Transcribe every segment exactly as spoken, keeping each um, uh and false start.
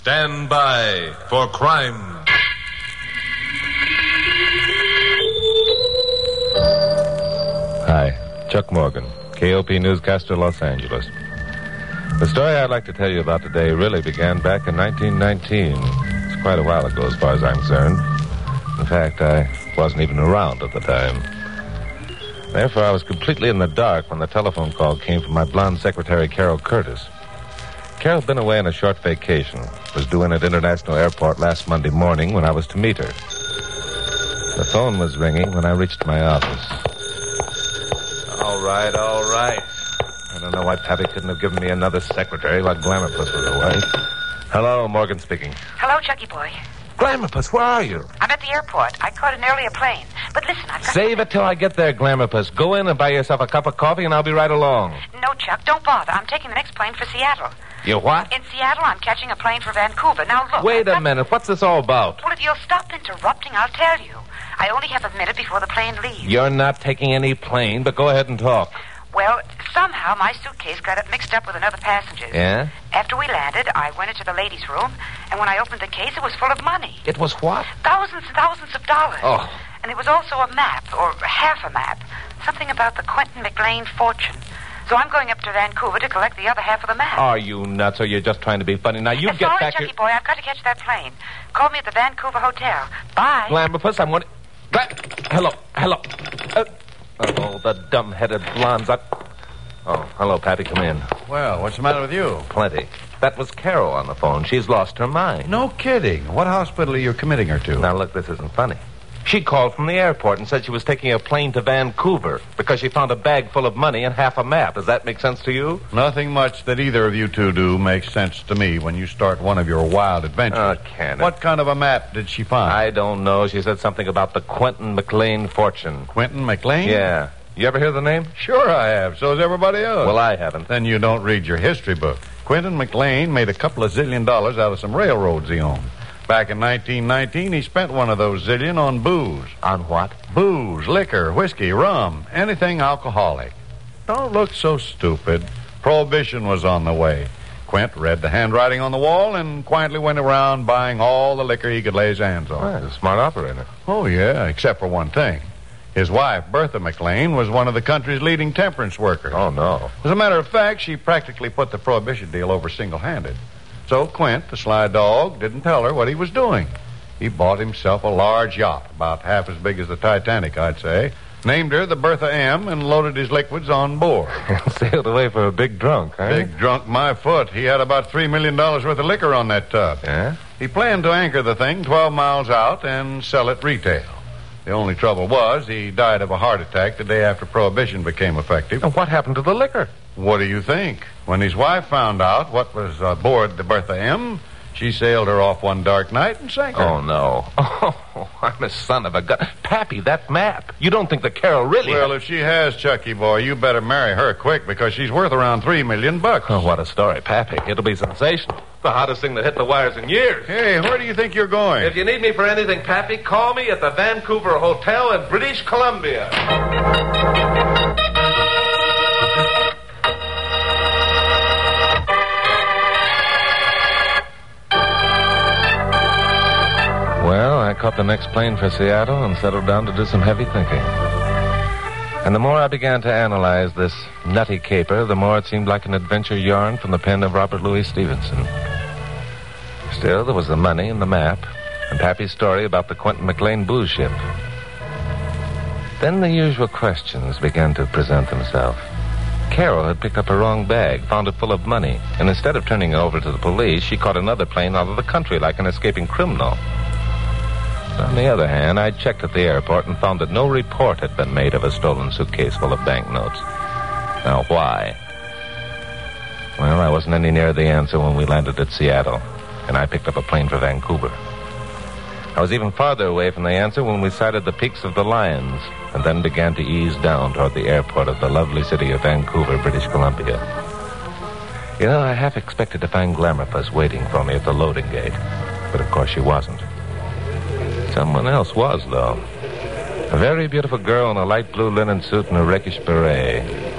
Stand by for crime. Hi, Chuck Morgan, K O P newscaster, Los Angeles. The story I'd like to tell you about today really began back in nineteen nineteen. It's quite a while ago as far as I'm concerned. In fact, I wasn't even around at the time. Therefore, I was completely in the dark when the telephone call came from my blonde secretary, Carol Curtis. Carol had been away on a short vacation, was due in at International Airport last Monday morning when I was to meet her. The phone was ringing when I reached my office. All right, all right. I don't know why Pappy couldn't have given me another secretary while Glamourpuss was away. Hello, Morgan speaking. Hello, Chucky boy. Glamourpuss, where are you? I'm at the airport. I caught an earlier plane. But listen, I've got... Save it till I get there, Glamourpuss. Go in and buy yourself a cup of coffee, and I'll be right along. No, Chuck, don't bother. I'm taking the next plane for Seattle. You what? In Seattle, I'm catching a plane for Vancouver. Now, look... Wait a got... minute. What's this all about? Well, if you'll stop interrupting, I'll tell you. I only have a minute before the plane leaves. You're not taking any plane, but go ahead and talk. Well, somehow my suitcase got mixed up with another passenger's. Yeah? After we landed, I went into the ladies' room, and when I opened the case, it was full of money. It was what? Thousands and thousands of dollars. Oh. And there was also a map, or half a map. Something about the Quentin McLean fortune. So I'm going up to Vancouver to collect the other half of the map. Are you nuts, or you're just trying to be funny? Now, you uh, get sorry, back Chucky here... boy, I've got to catch that plane. Call me at the Vancouver hotel. Bye. Glamourpuss, I'm one... Gla- hello, hello. Uh, oh, the dumb-headed blondes. I... Oh, hello, Pappy. Come in. Well, what's the matter with you? Plenty. That was Carol on the phone. She's lost her mind. No kidding. What hospital are you committing her to? Now, look, this isn't funny. She called from the airport and said she was taking a plane to Vancouver because she found a bag full of money and half a map. Does that make sense to you? Nothing much that either of you two do makes sense to me when you start one of your wild adventures. Oh, can it? What kind of a map did she find? I don't know. She said something about the Quentin McLean fortune. Quentin McLean? Yeah. You ever hear the name? Sure I have. So has everybody else. Well, I haven't. Then you don't read your history book. Quentin McLean made a couple of zillion dollars out of some railroads he owned. Back in nineteen nineteen, he spent one of those zillion on booze. On what? Booze, liquor, whiskey, rum, anything alcoholic. Don't look so stupid. Prohibition was on the way. Quint read the handwriting on the wall and quietly went around buying all the liquor he could lay his hands on. Well, he's a smart operator. Oh, yeah, except for one thing. His wife, Bertha McLean, was one of the country's leading temperance workers. Oh, no. As a matter of fact, she practically put the prohibition deal over single-handed. So Quint, the sly dog, didn't tell her what he was doing. He bought himself a large yacht, about half as big as the Titanic, I'd say, named her the Bertha M, and loaded his liquids on board. Sailed away for a big drunk, huh? Big drunk, my foot. He had about three million dollars worth of liquor on that tub. Yeah? He planned to anchor the thing twelve miles out and sell it retail. The only trouble was he died of a heart attack the day after Prohibition became effective. And what happened to the liquor? What do you think? When his wife found out what was aboard the Bertha M, she sailed her off one dark night and sank her. Oh, no. Oh, I'm a son of a gun. Pappy, that map. You don't think that Carol really... Well, if she has, Chucky boy, you better marry her quick because she's worth around three million bucks. Oh, what a story, Pappy. It'll be sensational. The hottest thing that hit the wires in years. Hey, where do you think you're going? If you need me for anything, Pappy, call me at the Vancouver Hotel in British Columbia. Well, I caught the next plane for Seattle and settled down to do some heavy thinking. And the more I began to analyze this nutty caper, the more it seemed like an adventure yarn from the pen of Robert Louis Stevenson. Still, there was the money and the map, and Pappy's story about the Quentin McLean booze ship. Then the usual questions began to present themselves. Carol had picked up a wrong bag, found it full of money, and instead of turning it over to the police, she caught another plane out of the country like an escaping criminal. On the other hand, I checked at the airport and found that no report had been made of a stolen suitcase full of banknotes. Now, why? Well, I wasn't any nearer the answer when we landed at Seattle, and I picked up a plane for Vancouver. I was even farther away from the answer when we sighted the peaks of the Lions, and then began to ease down toward the airport of the lovely city of Vancouver, British Columbia. You know, I half expected to find Glamourpuss waiting for me at the loading gate, but of course she wasn't. Someone else was, though. A very beautiful girl in a light blue linen suit and a rakish beret.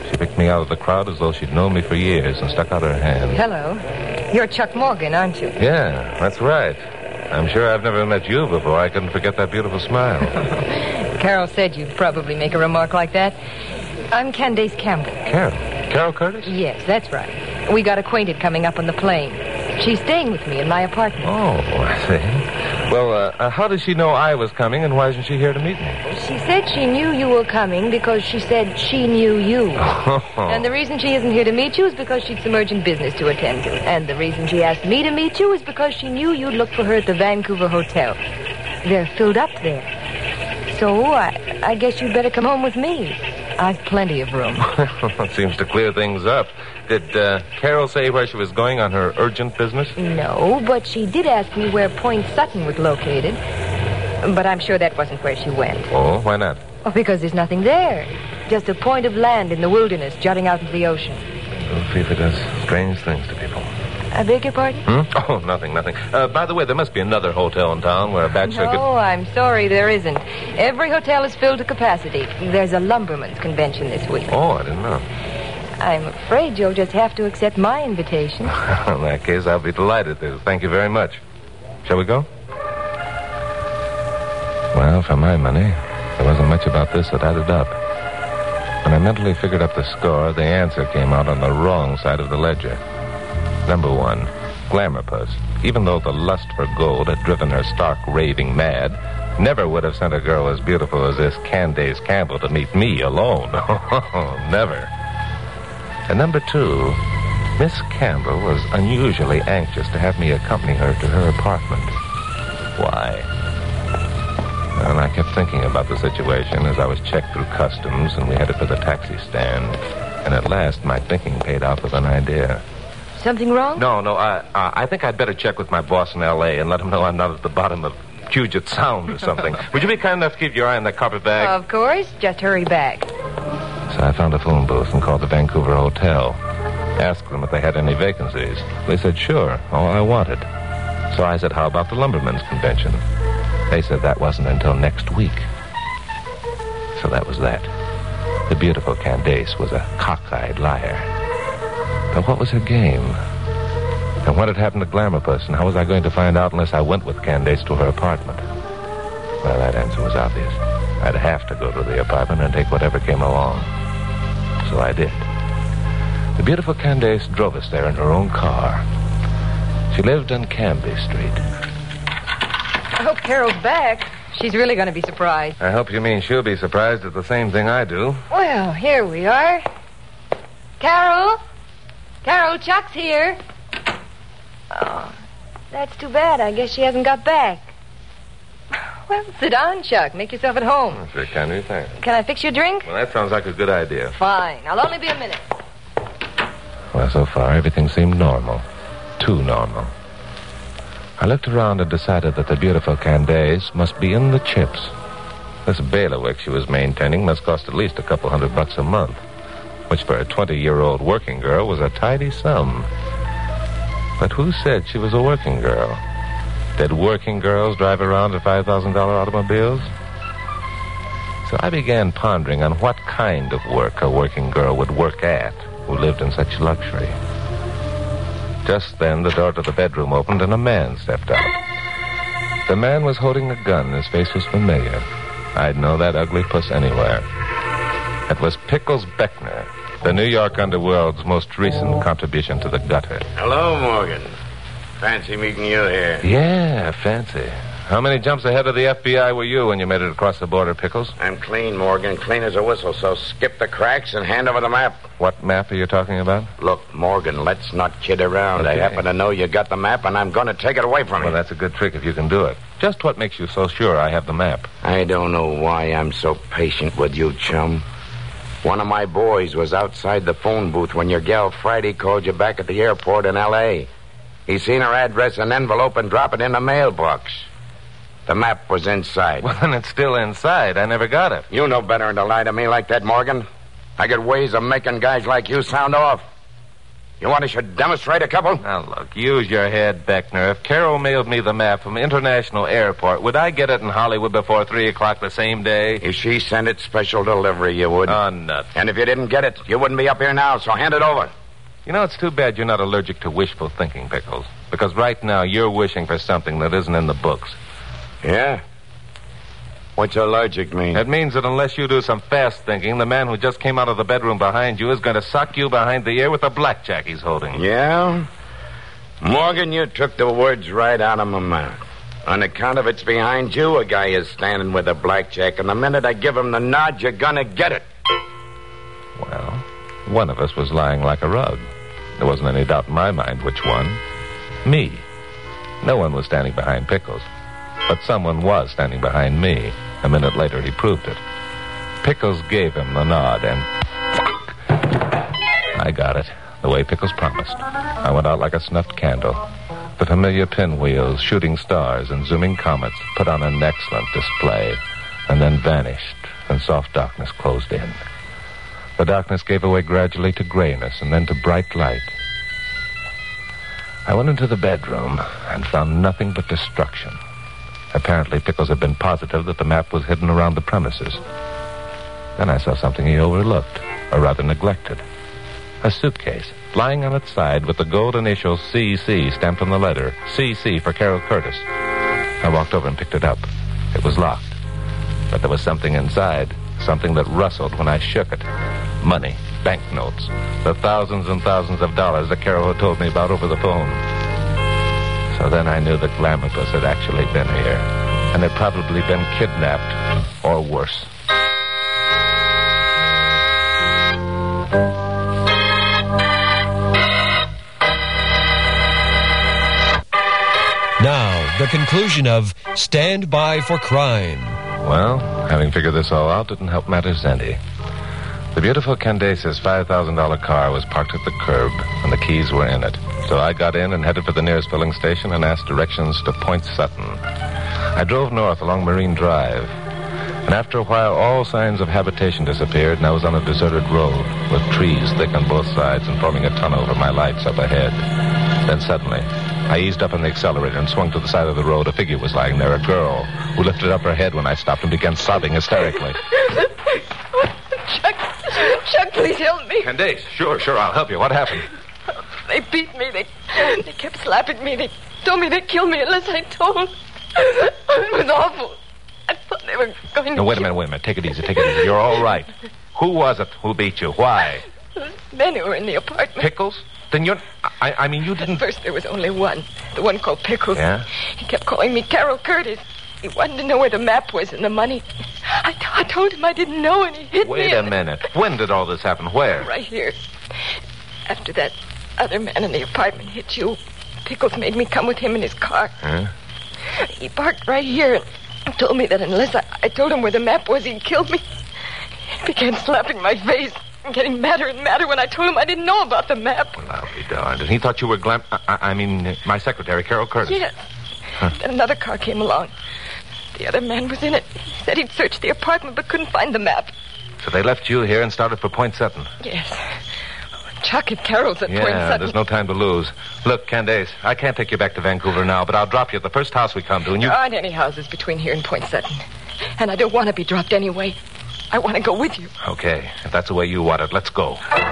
She picked me out of the crowd as though she'd known me for years and stuck out her hand. Hello. You're Chuck Morgan, aren't you? Yeah, that's right. I'm sure I've never met you before. I couldn't forget that beautiful smile. Carol said you'd probably make a remark like that. I'm Candace Campbell. Carol? Carol Curtis? Yes, that's right. We got acquainted coming up on the plane. She's staying with me in my apartment. Oh, I see. Well, uh, uh, how did she know I was coming, and why isn't she here to meet me? She said she knew you were coming because she said she knew you. Oh. And the reason she isn't here to meet you is because she'd some urgent business to attend to. And the reason she asked me to meet you is because she knew you'd look for her at the Vancouver Hotel. They're filled up there. So I, I guess you'd better come home with me. I've plenty of room. That seems to clear things up. Did uh, Carol say where she was going on her urgent business? No, but she did ask me where Point Sutton was located. But I'm sure that wasn't where she went. Oh, why not? Oh, because there's nothing there. Just a point of land in the wilderness jutting out into the ocean. Well, FIFA does strange things to people. I beg your pardon? Hmm? Oh, nothing, nothing. Uh, by the way, there must be another hotel in town where a bachelor no, could... No, I'm sorry, there isn't. Every hotel is filled to capacity. There's a lumberman's convention this week. Oh, I didn't know. I'm afraid you'll just have to accept my invitation. In that case, I'll be delighted to. Thank you very much. Shall we go? Well, for my money, there wasn't much about this that added up. When I mentally figured up the score, the answer came out on the wrong side of the ledger. Number one, Glamour Puss, even though the lust for gold had driven her stark raving mad, never would have sent a girl as beautiful as this Candace Campbell to meet me alone. Never. And number two, Miss Campbell was unusually anxious to have me accompany her to her apartment. Why? And I kept thinking about the situation as I was checked through customs and we headed for the taxi stand. And at last, my thinking paid off with an idea. Something wrong? No, no, I, uh, I think I'd better check with my boss in L A and let him know I'm not at the bottom of Puget Sound or something. Would you be kind enough to keep your eye on that carpet bag? Of course. Just hurry back. So I found a phone booth and called the Vancouver Hotel. Asked them if they had any vacancies. They said, sure, all I wanted. So I said, how about the Lumbermen's Convention? They said that wasn't until next week. So that was that. The beautiful Candace was a cockeyed liar. But what was her game? And what had happened to Glamour Puss, and how was I going to find out unless I went with Candace to her apartment? Well, that answer was obvious. I'd have to go to the apartment and take whatever came along. So I did. The beautiful Candace drove us there in her own car. She lived on Canby Street. I hope Carol's back. She's really going to be surprised. I hope you mean she'll be surprised at the same thing I do. Well, here we are. Carol? Carol, Chuck's here. Oh, that's too bad. I guess she hasn't got back. Well, sit down, Chuck. Make yourself at home. That's very kind of you, thanks. Can I fix your drink? Well, that sounds like a good idea. Fine. I'll only be a minute. Well, so far, everything seemed normal. Too normal. I looked around and decided that the beautiful Candace must be in the chips. This bailiwick she was maintaining must cost at least a couple hundred bucks a month, which for a twenty-year-old working girl was a tidy sum. But who said she was a working girl? Did working girls drive around in five thousand dollars automobiles? So I began pondering on what kind of work a working girl would work at who lived in such luxury. Just then, the door to the bedroom opened and a man stepped out. The man was holding a gun. His face was familiar. I'd know that ugly puss anywhere. It was Pickles Beckner, the New York underworld's most recent contribution to the gutter. Hello, Morgan. Fancy meeting you here. Yeah, fancy. How many jumps ahead of the F B I were you when you made it across the border, Pickles? I'm clean, Morgan, clean as a whistle, so skip the cracks and hand over the map. What map are you talking about? Look, Morgan, let's not kid around. Okay. I happen to know you got the map, and I'm going to take it away from Well, you. that's a good trick if you can do it. Just what makes you so sure I have the map? I don't know why I'm so patient with you, chum. One of my boys was outside the phone booth when your gal Friday called you back at the airport in L A He seen her address and envelope and drop it in the mailbox. The map was inside. Well, then it's still inside. I never got it. You know better than to lie to me like that, Morgan. I got ways of making guys like you sound off. You want I should demonstrate a couple? Now, look, use your head, Beckner. If Carol mailed me the map from International Airport, would I get it in Hollywood before three o'clock the same day? If she sent it special delivery, you would. Oh, nuts. And if you didn't get it, you wouldn't be up here now, so hand it over. You know, it's too bad you're not allergic to wishful thinking, Pickles. Because right now you're wishing for something that isn't in the books. Yeah? What's allergic mean? It means that unless you do some fast thinking, the man who just came out of the bedroom behind you is going to sock you behind the ear with the blackjack he's holding. Yeah? Morgan, you took the words right out of my mouth. On account of it's behind you, a guy is standing with a blackjack, and the minute I give him the nod, you're going to get it. Well, one of us was lying like a rug. There wasn't any doubt in my mind which one. Me. No one was standing behind Pickles. But someone was standing behind me. A minute later, he proved it. Pickles gave him the nod, and... I got it, the way Pickles promised. I went out like a snuffed candle. The familiar pinwheels, shooting stars, and zooming comets put on an excellent display, and then vanished, and soft darkness closed in. The darkness gave way gradually to grayness, and then to bright light. I went into the bedroom and found nothing but destruction. Apparently, Pickles had been positive that the map was hidden around the premises. Then I saw something he overlooked, or rather neglected. A suitcase, lying on its side with the gold initial C C stamped on the letter. C C for Carol Curtis. I walked over and picked it up. It was locked. But there was something inside, something that rustled when I shook it. Money, banknotes, the thousands and thousands of dollars that Carol had told me about over the phone. So then I knew that Glamourpuss had actually been here, and had probably been kidnapped, or worse. Now, the conclusion of Stand By for Crime. Well, having figured this all out didn't help matters any. The beautiful Candace's five thousand dollars car was parked at the curb, and the keys were in it. So I got in and headed for the nearest filling station and asked directions to Point Sutton. I drove north along Marine Drive, and after a while all signs of habitation disappeared, and I was on a deserted road with trees thick on both sides and forming a tunnel for my lights up ahead. Then suddenly, I eased up on the accelerator and swung to the side of the road. A figure was lying there, a girl, who lifted up her head when I stopped and began sobbing hysterically. Chuck, Chuck, please help me. Candace, sure, sure, I'll help you. What happened? They beat me. They, they kept slapping me. They told me they'd kill me unless I told. It was awful. I thought they were going to No, wait a kill... minute, wait a minute. Take it easy, take it easy. You're all right. Who was it who beat you? Why? Those men who were in the apartment. Pickles? Then you're... I, I mean, you didn't... At first, there was only one. The one called Pickles. Yeah? He kept calling me Carol Curtis. He wanted to know where the map was and the money. I, t- I told him I didn't know, and he hit Wait me. a and- minute. When did all this happen? Where? Right here. After that other man in the apartment hit you, Pickles made me come with him in his car. Huh? He parked right here and told me that unless I, I told him where the map was, he'd kill me. He began slapping my face and getting madder and madder when I told him I didn't know about the map. Well, I'll be darned. And he thought you were Glam... I, I mean, uh, my secretary, Carol Curtis. Yes. Huh. Then another car came along. The other man was in it. He said he'd searched the apartment but couldn't find the map. So they left you here and started for Point Sutton. Yes. Chuck and Carol's at Yeah, Point Sutton. there's no time to lose. Look, Candace, I can't take you back to Vancouver now, but I'll drop you at the first house we come to, and you... There aren't any houses between here and Point Sutton. And I don't want to be dropped anyway. I want to go with you. Okay, if that's the way you want it, let's go.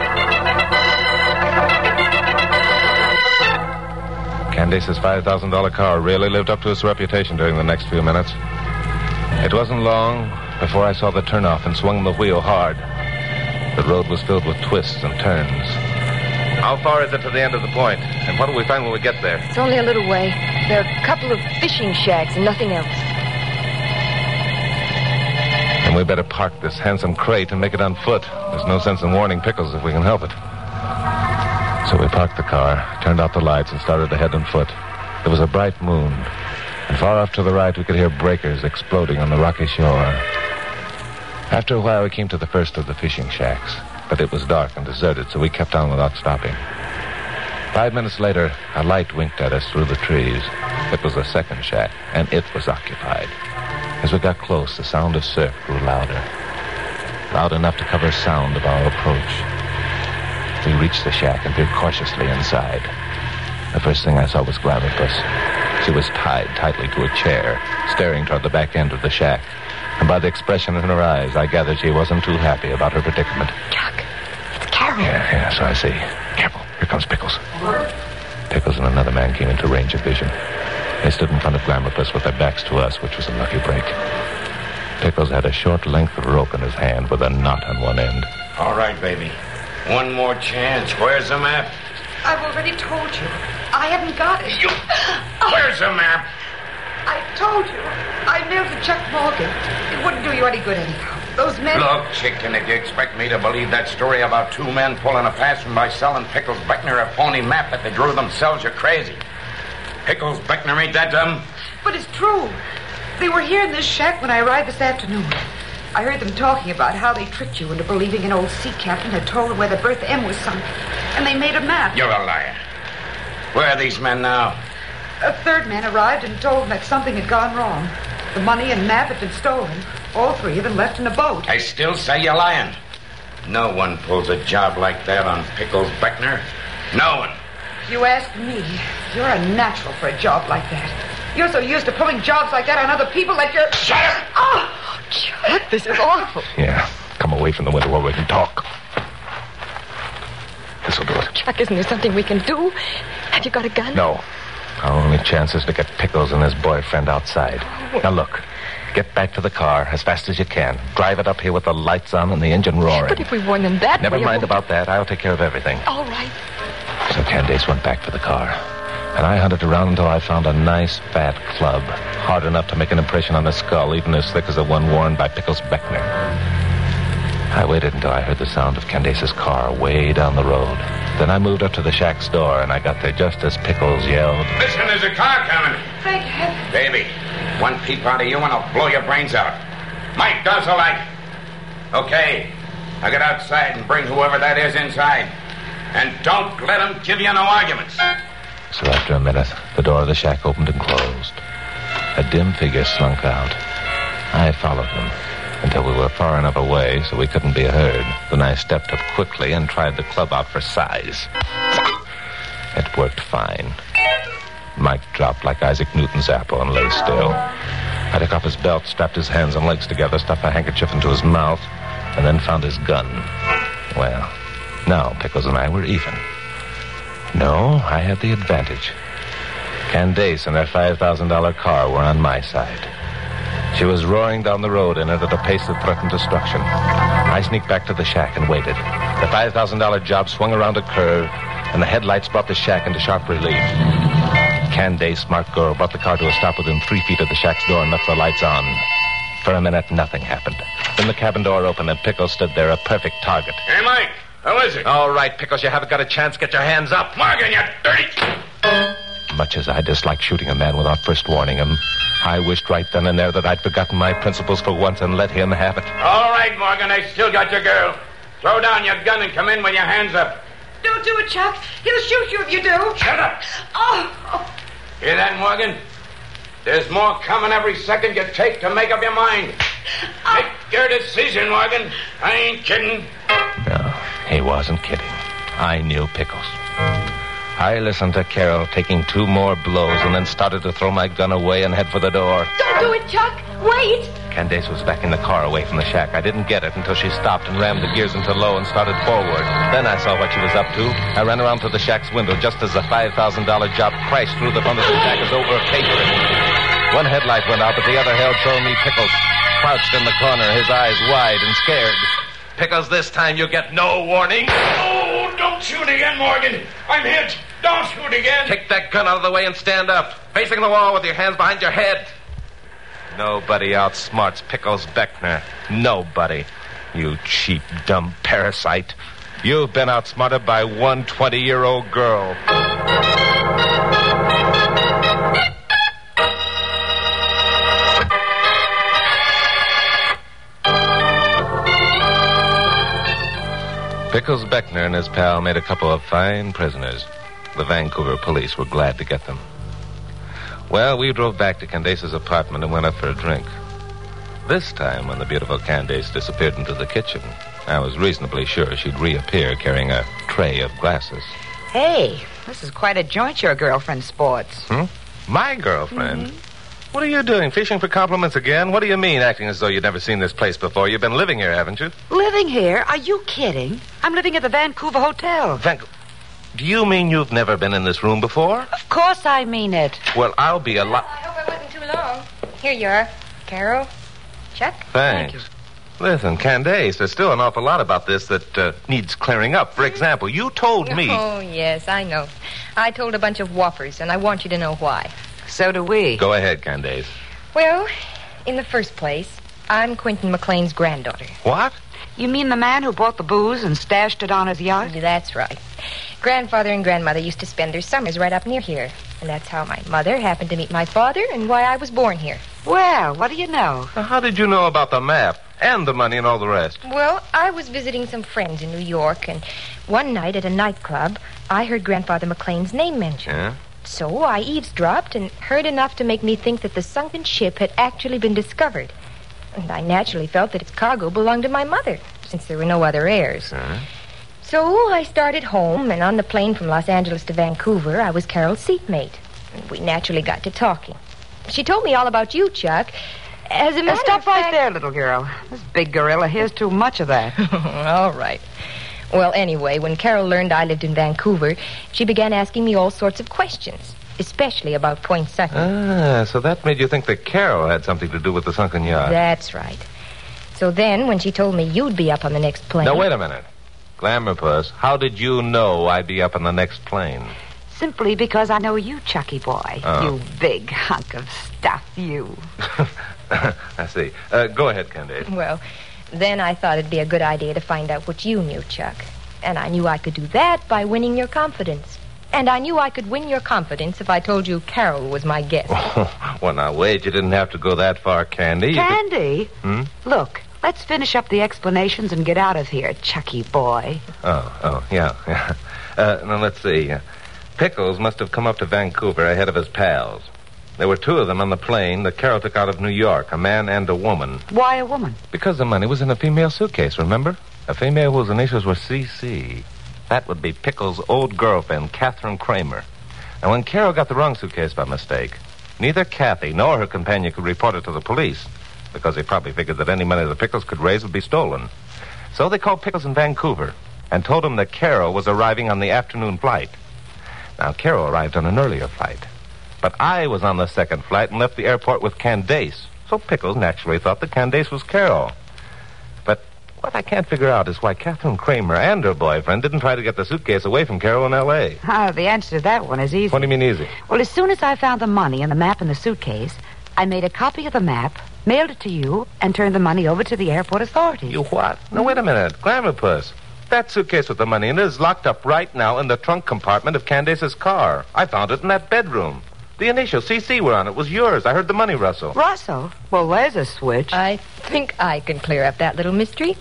Candace's five thousand dollars car really lived up to its reputation during the next few minutes. It wasn't long before I saw the turnoff and swung the wheel hard. The road was filled with twists and turns. How far is it to the end of the point? And what do we find when we get there? It's only a little way. There are a couple of fishing shacks and nothing else. And we better park this handsome crate and make it on foot. There's no sense in warning Pickles if we can help it. So we parked the car, turned out the lights, and started ahead on foot. There was a bright moon, and far off to the right we could hear breakers exploding on the rocky shore. After a while we came to the first of the fishing shacks, but it was dark and deserted, so we kept on without stopping. Five minutes later, a light winked at us through the trees. It was the second shack, and it was occupied. As we got close, the sound of surf grew louder. Loud enough to cover sound of our approach. We reached the shack and peered cautiously inside. The first thing I saw was Glamourpuss. She was tied tightly to a chair, staring toward the back end of the shack. And by the expression in her eyes, I gathered she wasn't too happy about her predicament. Chuck, it's Carol. Yeah, yeah, so I see. Careful, here comes Pickles. Pickles and another man came into range of vision. They stood in front of Glamourpuss with their backs to us, which was a lucky break. Pickles had a short length of rope in his hand with a knot on one end. All right, baby. One more chance. Where's the map? I've already told you. I haven't got it. You... Where's the map? I told you. I mailed to Chuck Morgan. It wouldn't do you any good anyhow. Those men... Look, chicken, if you expect me to believe that story about two men pulling a fast one by selling Pickles Beckner a phony map that they drew themselves, you're crazy. Pickles Beckner ain't that dumb? But it's true. They were here in this shack when I arrived this afternoon. I heard them talking about how they tricked you into believing an old sea captain had told them where the Bertha M was sunk. And they made a map. You're a liar. Where are these men now? A third man arrived and told them that something had gone wrong. The money and map had been stolen. All three of them left in a boat. I still say you're lying. No one pulls a job like that on Pickles Beckner. No one. If you ask me, you're a natural for a job like that. You're so used to pulling jobs like that on other people that you're... Shut up! Oh, Chuck, this is awful. Yeah, come away from the window where we can talk. This'll do it. Chuck, isn't there something we can do? Have you got a gun? No. Our only chance is to get Pickles and his boyfriend outside. Oh. Now look, get back to the car as fast as you can. Drive it up here with the lights on and the engine roaring. But if we warn them that Never way... mind about that. I'll take care of everything. All right. So Candace went back for the car. And I hunted around until I found a nice, fat club. Hard enough to make an impression on the skull, even as thick as the one worn by Pickles Beckner. I waited until I heard the sound of Candace's car way down the road. Then I moved up to the shack's door, and I got there just as Pickles yelled, Listen, there's a car coming. Thank heaven. Baby, one peep out of you and I'll blow your brains out. Mike does the like. Okay, now get outside and bring whoever that is inside. And don't let them give you no arguments. So after a minute, the door of the shack opened and closed. A dim figure slunk out. I followed them until we were far enough away so we couldn't be heard. Then I stepped up quickly and tried the club out for size. It worked fine. Mike dropped like Isaac Newton's apple and lay still. I took off his belt, strapped his hands and legs together, stuffed a handkerchief into his mouth, and then found his gun. Well, now Pickles and I were even. No, I had the advantage. Candace and her five thousand dollars car were on my side. She was roaring down the road in it at a pace that threatened destruction. I sneaked back to the shack and waited. The five thousand dollars job swung around a curve, and the headlights brought the shack into sharp relief. Candace, smart girl, brought the car to a stop within three feet of the shack's door and left the lights on. For a minute, nothing happened. Then the cabin door opened and Pickles stood there, a perfect target. Hey, Mike, who is it? All right, Pickles, you haven't got a chance. Get your hands up. Morgan, you dirty... Much as I disliked shooting a man without first warning him, I wished right then and there that I'd forgotten my principles for once and let him have it. All right, Morgan, I still got your girl. Throw down your gun and come in with your hands up. Don't do it, Chuck. He'll shoot you if you do. Shut up. Oh, oh. Hear that, Morgan? There's more coming every second you take to make up your mind. Make your decision, Morgan. I ain't kidding. No, he wasn't kidding. I knew Pickles. I listened to Carol taking two more blows and then started to throw my gun away and head for the door. Don't do it, Chuck. Wait. Candace was backing the car away from the shack. I didn't get it until she stopped and rammed the gears into low and started forward. Then I saw what she was up to. I ran around to the shack's window just as the five thousand dollars job crashed through the front of the shack as over a paper. One headlight went out, but the other held showing me Pickles, crouched in the corner, his eyes wide and scared. Pickles, this time you get no warning. Oh, don't shoot again, Morgan. I'm hit. Don't shoot again. Take that gun out of the way and stand up, facing the wall with your hands behind your head. Nobody outsmarts Pickles Beckner. Nobody. You cheap, dumb parasite. You've been outsmarted by one twenty-year-old girl. Pickles Beckner and his pal made a couple of fine prisoners. The Vancouver police were glad to get them. Well, we drove back to Candace's apartment and went up for a drink. This time, when the beautiful Candace disappeared into the kitchen, I was reasonably sure she'd reappear carrying a tray of glasses. Hey, this is quite a joint your girlfriend sports. Hmm? My girlfriend? Mm-hmm. What are you doing? Fishing for compliments again? What do you mean, acting as though you'd never seen this place before? You've been living here, haven't you? Living here? Are you kidding? I'm living at the Vancouver Hotel. Van- do you mean you've never been in this room before? Of course I mean it. Well, I'll be a lot... I hope I wasn't too long. Here you are, Carol. Chuck? Thanks. Thank you. Listen, Candace, there's still an awful lot about this that uh, needs clearing up. For example, you told me... Oh, yes, I know. I told a bunch of whoppers, and I want you to know why. So do we. Go ahead, Candace. Well, in the first place, I'm Quentin McLean's granddaughter. What? You mean the man who bought the booze and stashed it on his yacht? That's right. Grandfather and grandmother used to spend their summers right up near here. And that's how my mother happened to meet my father and why I was born here. Well, what do you know? Now, how did you know about the map and the money and all the rest? Well, I was visiting some friends in New York, and one night at a nightclub, I heard Grandfather McLean's name mentioned. Yeah? So I eavesdropped and heard enough to make me think that the sunken ship had actually been discovered. And I naturally felt that its cargo belonged to my mother, since there were no other heirs. Huh? So I started home, and on the plane from Los Angeles to Vancouver, I was Carol's seatmate. And we naturally got to talking. She told me all about you, Chuck. As a matter Now, stop of right fact... there, little girl. This big gorilla hears too much of that. All right. Well, anyway, when Carol learned I lived in Vancouver, she began asking me all sorts of questions, especially about Point Sutton. Ah, so that made you think that Carol had something to do with the sunken yacht. That's right. So then, when she told me you'd be up on the next plane... Now, wait a minute. Glamour Puss, how did you know I'd be up on the next plane? Simply because I know you, Chucky boy. Oh. You big hunk of stuff, you. I see. Uh, go ahead, Candace. Well, then I thought it'd be a good idea to find out what you knew, Chuck. And I knew I could do that by winning your confidence. And I knew I could win your confidence if I told you Carol was my guest. Well, now, wait. You didn't have to go that far, Candy. You Candy? could- Hmm? Look, let's finish up the explanations and get out of here, Chucky boy. Oh, oh, yeah, yeah. Uh, now, let's see. Uh, Pickles must have come up to Vancouver ahead of his pals. There were two of them on the plane that Carol took out of New York, a man and a woman. Why a woman? Because the money was in a female suitcase, remember? A female whose initials were C C. That would be Pickles' old girlfriend, Catherine Kramer. And when Carol got the wrong suitcase by mistake, neither Kathy nor her companion could report it to the police, because they probably figured that any money that Pickles could raise would be stolen. So they called Pickles in Vancouver and told him that Carol was arriving on the afternoon flight. Now, Carol arrived on an earlier flight. But I was on the second flight and left the airport with Candace. So Pickles naturally thought that Candace was Carol. But what I can't figure out is why Catherine Kramer and her boyfriend didn't try to get the suitcase away from Carol in L A Ah, the answer to that one is easy. What do you mean easy? Well, as soon as I found the money and the map in the suitcase, I made a copy of the map, mailed it to you, and turned the money over to the airport authorities. You what? No, wait a minute. Glamour Puss. That suitcase with the money in it is locked up right now in the trunk compartment of Candace's car. I found it in that bedroom. The initials C C were on it. It was yours. I heard the money rustle. Russell? Well, there's a switch. I think I can clear up that little mystery.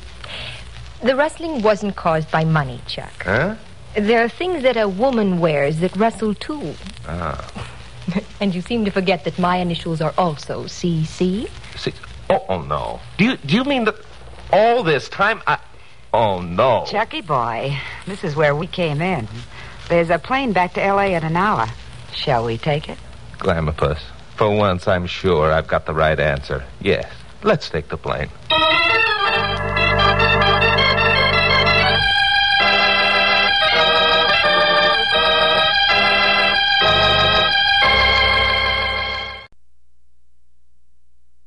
The rustling wasn't caused by money, Chuck. Huh? There are things that a woman wears that rustle, too. Ah. And you seem to forget that my initials are also C C. See, oh, oh, no. Do you, do you mean that all this time I... Oh, no. Chucky boy, this is where we came in. There's a plane back to L A in an hour. Shall we take it? Glamour Puss, for once I'm sure I've got the right answer. Yes, let's take the plane.